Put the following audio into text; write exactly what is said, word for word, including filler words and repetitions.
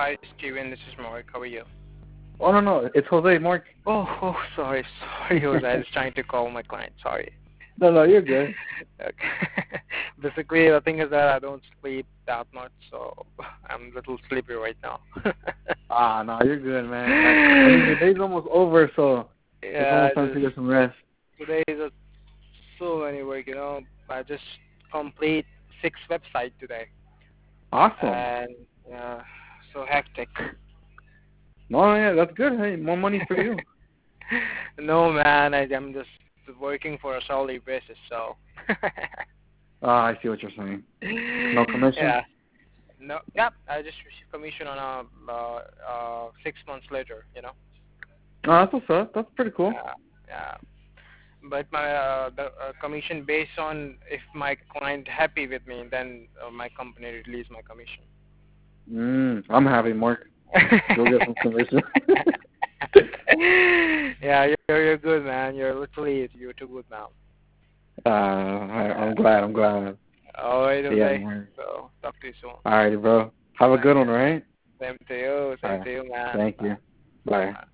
Hi, Steven. This is Mark. How are you? Oh, no, no. It's Jose, Mark. Oh, oh, sorry, sorry, Jose. I was trying to call my client. Sorry. No, no, you're good. Okay. Basically, the thing is that I don't sleep that much, so I'm a little sleepy right now. Ah, no, you're good, man. I, I mean, the day's almost over, so it's Yeah, almost time just to get some rest. today is a, so many work, you know. I just complete six websites today, Awesome. and yeah, so hectic. No, yeah, that's good. Hey, more money for you. No, man, I, I'm just working for a salary basis, so. Ah, I see what you're saying. No commission? Yeah. No. Yep. I just received commission on a uh, uh, six months later. You know. No, that's what's up. That's pretty cool. Yeah. Yeah. But my uh, the uh, commission based on if my client happy with me, then uh, my company release my commission. Mm, I'm happy, Mark. Go get some commission. Yeah, you're you're good, man. You're literally you're too good now. uh, I, Yeah. I'm glad. I'm glad. All right, Yeah, Jose. Mark. So talk to you soon. All righty, bro. Have a good one, all right? Same to you. All Same right. to you, man. Thank Bye. you. Bye. Bye.